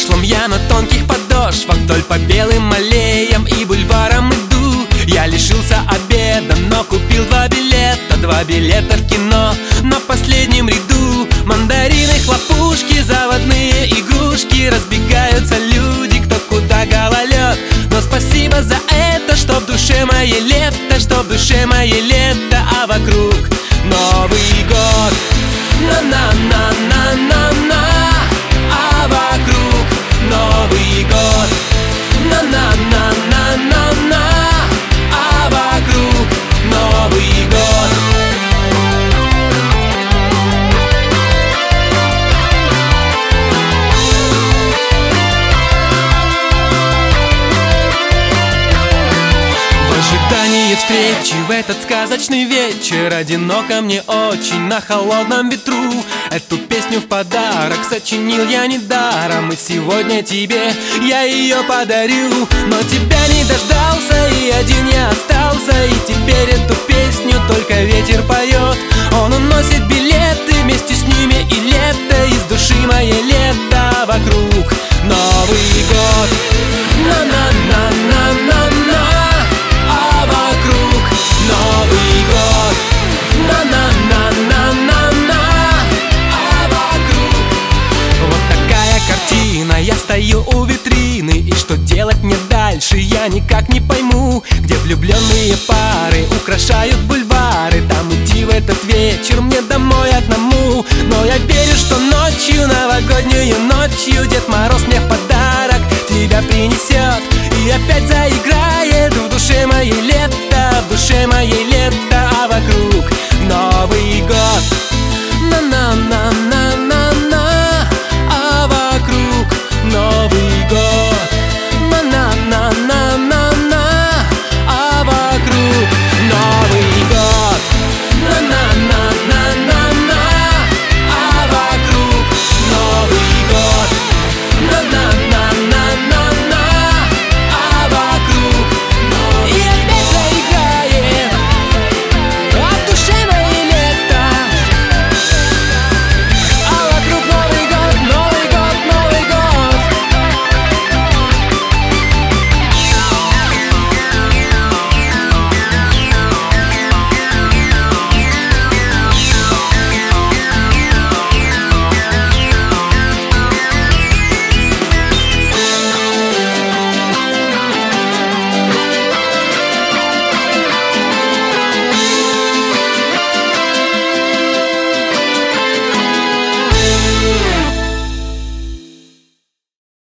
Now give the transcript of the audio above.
прошлом я на тонких подошвах вдоль по белым аллеям и бульварам иду. Я лишился обеда, но купил два билета в кино на последнем ряду. Мандарины, хлопушки, заводные игрушки, разбегаются люди, кто куда гололед. Но спасибо за это, что в душе мое лето, что в душе мое лето, а вокруг Новый год. На-на-на-на-на-на, а вокруг Новый год. На-на-на-на-на-на, а вокруг Новый год. В ожидании встречи в этот сказочный вечер одиноко мне очень на холодном ветру. Эту песню в подарок сочинил я недаром, и сегодня тебе я ее подарю. Но тебя не дождался, и один я остался, и теперь эту песню только ветер поет. Он уносит билеты, вместе с ними и лето, из души мое лето, вокруг Новый год. На-на-на-на-на-на, а вокруг Новый год. На-на-на-на-на-на, а вокруг. Вот такая картина, я стою у витрины, и что делать мне дальше, я никак не пойму. Где влюбленные пары украшают бульвары, там идти в этот вечер мне домой одному. Но я верю, что ночью, новогоднюю ночью, Дед Мороз мне в подарок тебя принесет и опять заиграет в душе мое лето, в душе мое